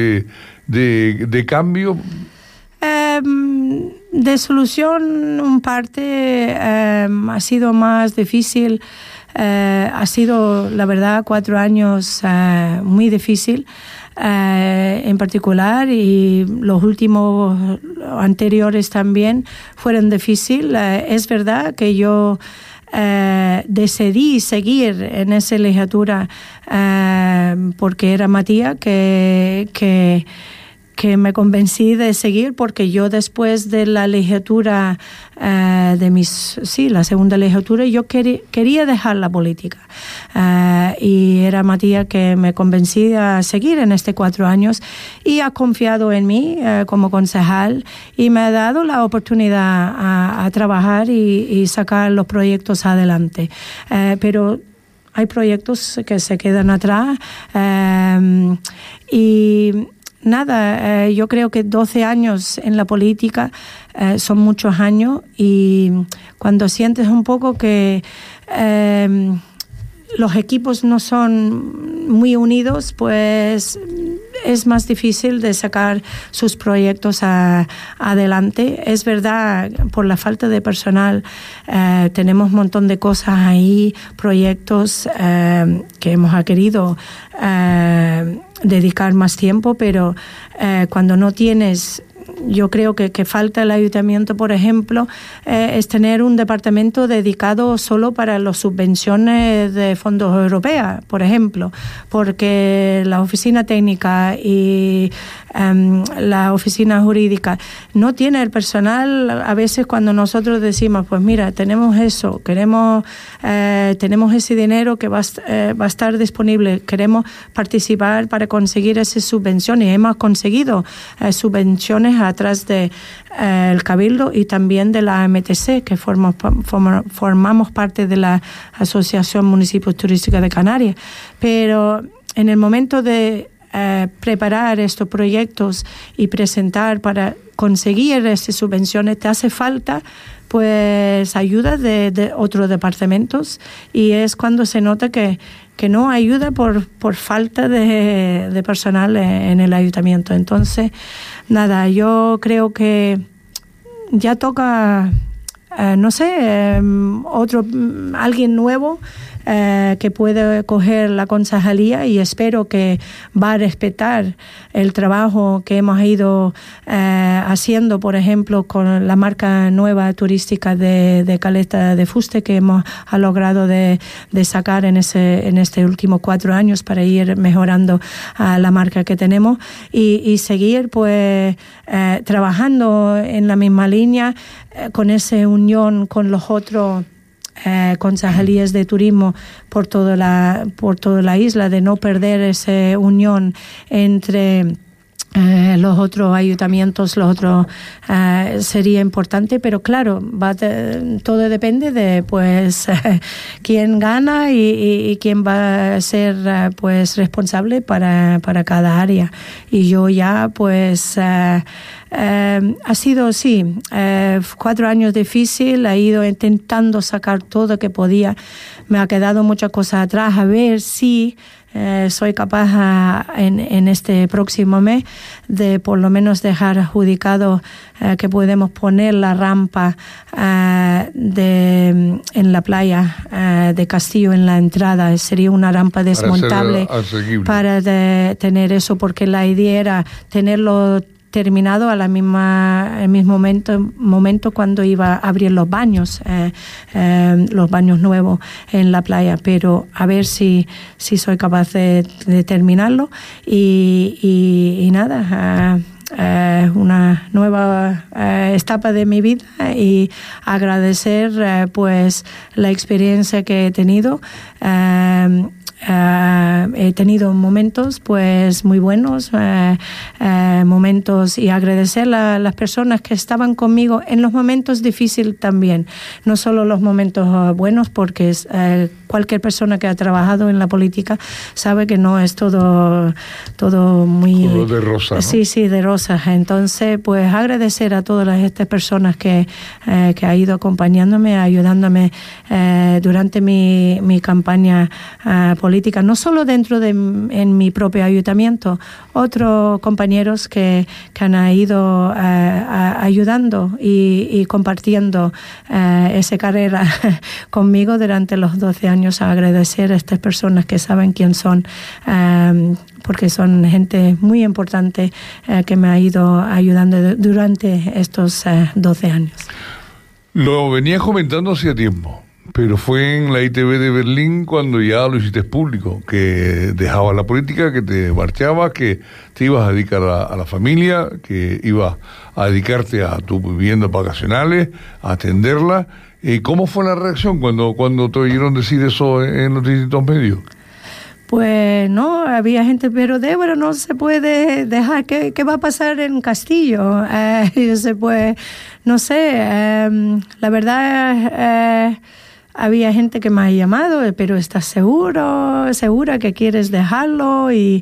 cambio. De solución, un parte ha sido más difícil. Ha sido, la verdad, 4 años muy difícil, en particular, y los últimos anteriores también fueron difíciles. Es verdad que yo decidí seguir en esa legislatura porque era Matías que me convencí de seguir, porque yo después de la legislatura, la segunda legislatura, yo quería dejar la política. Y era Matías que me convencía a seguir en 4 años y ha confiado en mí como concejal y me ha dado la oportunidad a trabajar y sacar los proyectos adelante. Pero hay proyectos que se quedan atrás y nada, yo creo que 12 años en la política son muchos años, y cuando sientes un poco que los equipos no son muy unidos, pues es más difícil de sacar sus proyectos adelante. Es verdad, por la falta de personal, tenemos un montón de cosas ahí, proyectos que hemos querido dedicar más tiempo, pero cuando no tienes, yo creo que falta el ayuntamiento, por ejemplo, es tener un departamento dedicado solo para las subvenciones de fondos europeos, por ejemplo, porque la oficina técnica y la oficina jurídica no tiene el personal. A veces cuando nosotros decimos, pues mira, tenemos eso, tenemos ese dinero que va a estar disponible, queremos participar para conseguir esas subvenciones, hemos conseguido subvenciones a través de el Cabildo y también de la MTC, que formamos parte de la Asociación Municipios Turísticos de Canarias. Pero en el momento de preparar estos proyectos y presentar para conseguir esas subvenciones, te hace falta pues ayuda de otros departamentos, y es cuando se nota que no ayuda por falta de personal en el ayuntamiento. Entonces, nada, yo creo que ya toca, alguien nuevo que puede coger la concejalía, y espero que va a respetar el trabajo que hemos ido haciendo, por ejemplo, con la marca nueva turística de Calete de Fuste, que hemos logrado de sacar en este último 4 años para ir mejorando la marca que tenemos, y seguir pues trabajando en la misma línea, con esa unión con los otros concejalías de turismo por toda la isla, de no perder esa unión entre los otros ayuntamientos, sería importante, pero claro, todo depende de pues quién gana y quién va a ser pues responsable para cada área. Y yo ya pues ha sido 4 años difícil, he ido intentando sacar todo lo que podía, me ha quedado muchas cosas atrás, a ver si soy capaz en este próximo mes de por lo menos dejar adjudicado que podemos poner la rampa en la playa de Castillo en la entrada. Sería una rampa desmontable para tener eso, porque la idea era tenerlo terminado al mismo momento cuando iba a abrir los baños nuevos en la playa, pero a ver si soy capaz de terminarlo y nada, una nueva etapa de mi vida y agradecer pues la experiencia que he tenido. He tenido momentos pues muy buenos, momentos, y agradecer a las personas que estaban conmigo en los momentos difíciles también, no solo los momentos buenos, porque cualquier persona que ha trabajado en la política sabe que no es todo muy todo de rosa, ¿no? Sí, de rosas. Entonces pues agradecer a todas estas personas que ha ido acompañándome, ayudándome durante mi campaña política, no solo dentro en mi propio ayuntamiento, otros compañeros que han ido ayudando y compartiendo esa carrera conmigo durante los 12 años. Agradecer a estas personas que saben quién son, porque son gente muy importante que me ha ido ayudando durante estos 12 años. Lo venías comentando hacía tiempo, pero fue en la ITV de Berlín cuando ya lo hiciste público, que dejabas la política, que te marchabas, que te ibas a dedicar a la familia, que ibas a dedicarte a tus viviendas vacacionales, a atenderla. ¿Cómo fue la reacción cuando te oyeron decir eso en los distintos medios? Pues no, había gente, pero Débora, no se puede dejar. ¿Qué va a pasar en Castillo? No sé, la verdad, había gente que me ha llamado, pero ¿estás segura que quieres dejarlo? Y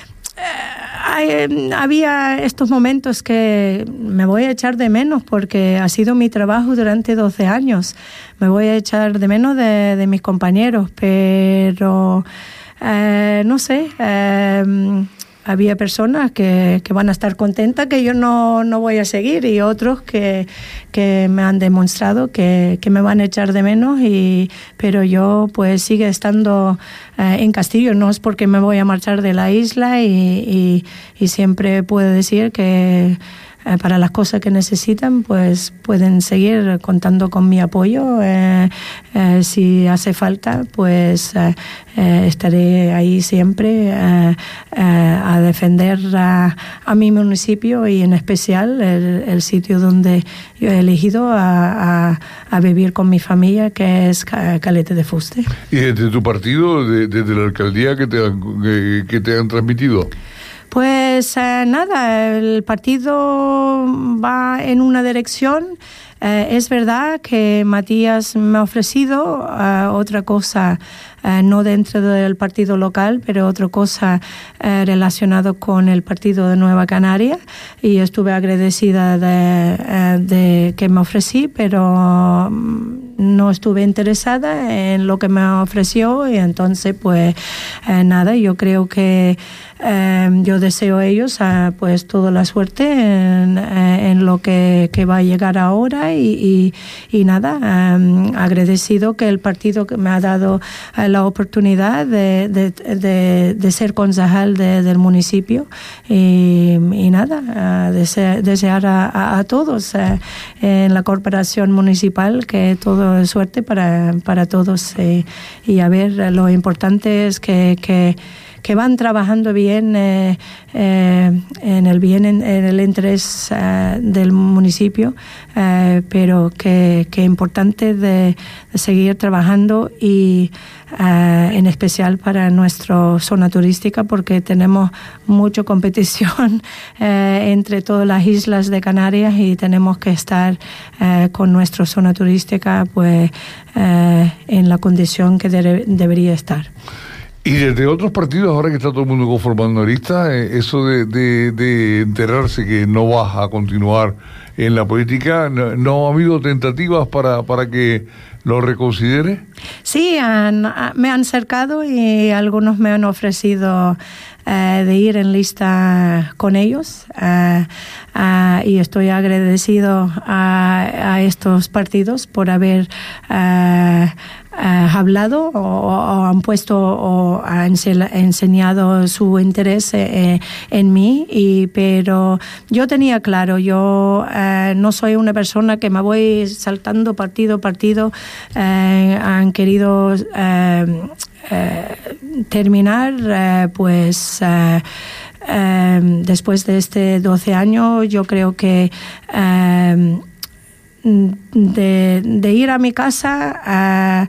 había estos momentos que me voy a echar de menos, porque ha sido mi trabajo durante 12 años. Me voy a echar de menos de mis compañeros, pero no sé, había personas que van a estar contentas que yo no voy a seguir, y otros que me han demostrado que me van a echar de menos, pero yo pues sigue estando en Castillo. No es porque me voy a marchar de la isla, y siempre puedo decir que para las cosas que necesitan pues pueden seguir contando con mi apoyo. Si hace falta pues estaré ahí siempre a defender a mi municipio, y en especial el sitio donde yo he elegido a vivir con mi familia, que es Caleta de Fuste. ¿Y desde tu partido, desde la alcaldía, que te han transmitido? Pues nada, el partido va en una dirección. Es verdad que Matías me ha ofrecido otra cosa, no dentro del partido local, pero otra cosa relacionada con el partido de Nueva Canaria, y estuve agradecida de que me ofrecí, pero no estuve interesada en lo que me ofreció, y entonces pues nada, yo creo que yo deseo a ellos pues toda la suerte en lo que va a llegar ahora, y nada, agradecido que el partido que me ha dado la oportunidad de ser concejal del municipio, y nada, desear a todos en la corporación municipal que todo suerte para todos, y a ver, lo importante es que que van trabajando bien en el interés del municipio, pero que es importante de seguir trabajando y en especial para nuestra zona turística, porque tenemos mucha competición entre todas las islas de Canarias y tenemos que estar con nuestra zona turística pues en la condición que debería estar. Y desde otros partidos, ahora que está todo el mundo conformando lista, eso de enterarse que no vas a continuar en la política, ¿no ha habido tentativas para que lo reconsidere? Sí, me han cercado y algunos me han ofrecido de ir en lista con ellos y estoy agradecido a estos partidos por haber hablado o han puesto o han enseñado su interés en mí, pero yo tenía claro, yo no soy una persona que me voy saltando partido a partido. Han querido terminar después de 12 años. Yo creo que de ir a mi casa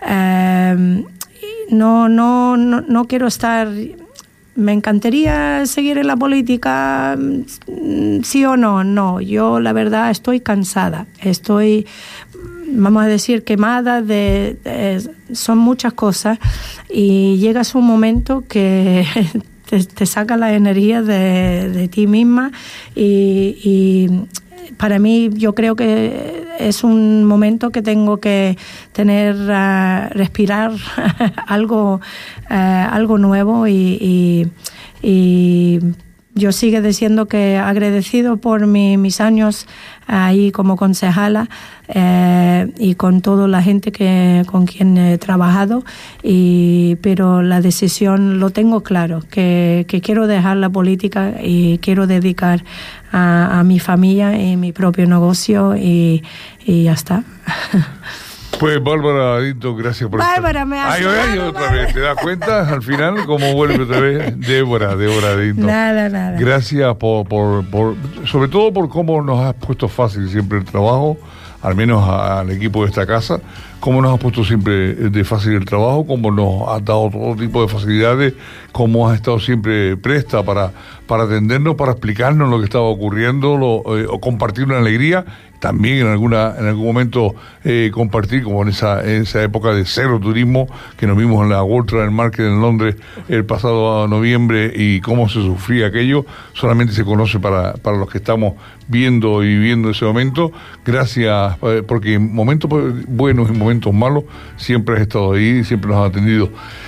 no quiero estar. ¿Me encantaría seguir en la política? ¿Sí o no? No, yo la verdad estoy cansada. Estoy, vamos a decir, quemada son muchas cosas y llegas un momento que te saca la energía de ti misma y para mí yo creo que es un momento que tengo que respirar algo nuevo y yo sigo diciendo que agradecido por mis años ahí como concejala y con toda la gente con quien he trabajado, pero la decisión lo tengo claro, que quiero dejar la política y quiero dedicar a mi familia y mi propio negocio y ya está. Pues Bárbara Adinto, gracias por Bárbara, me hace otra vez, ¿te das cuenta al final cómo vuelve otra vez? Débora Adinto. Nada. Gracias por sobre todo por cómo nos has puesto fácil siempre el trabajo, al menos al equipo de esta casa, cómo nos has puesto siempre de fácil el trabajo, cómo nos has dado todo tipo de facilidades, cómo has estado siempre presta para atendernos, para explicarnos lo que estaba ocurriendo, o compartir una alegría. También en algún momento compartir, como en esa época de cero turismo, que nos vimos en la World Travel Market en Londres el pasado noviembre, y cómo se sufría aquello, solamente se conoce para los que estamos viendo y viviendo ese momento. Gracias, porque en momentos buenos y momentos malos siempre has estado ahí, siempre nos has atendido.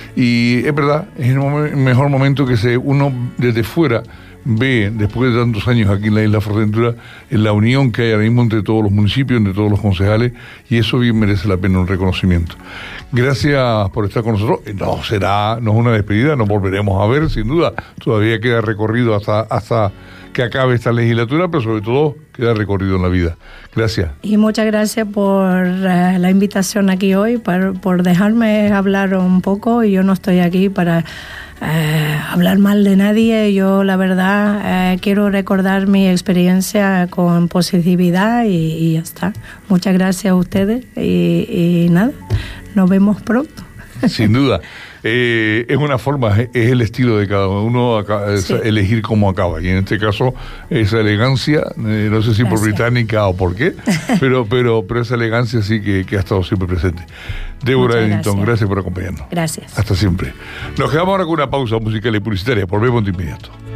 Y es verdad, es el mejor momento que uno desde fuera ve, después de tantos años aquí en la isla Fuerteventura, en la unión que hay ahora mismo entre todos los municipios, entre todos los concejales, y eso bien merece la pena un reconocimiento. Gracias por estar con nosotros. No es una despedida, nos volveremos a ver, sin duda. Todavía queda recorrido hasta que acabe esta legislatura, pero sobre todo queda recorrido en la vida. Gracias. Y muchas gracias por la invitación aquí hoy, por dejarme hablar un poco. Yo no estoy aquí para hablar mal de nadie. Yo la verdad quiero recordar mi experiencia con positividad y ya está. Muchas gracias a ustedes y nada, nos vemos pronto. Sin duda. Es una forma, es el estilo de cada uno, sí, elegir cómo acaba. Y en este caso, esa elegancia, no sé si por británica o por qué, pero esa elegancia sí que ha estado siempre presente. Débora Eddington, gracias por acompañarnos. Gracias. Hasta siempre. Nos quedamos ahora con una pausa musical y publicitaria. Volvemos de inmediato.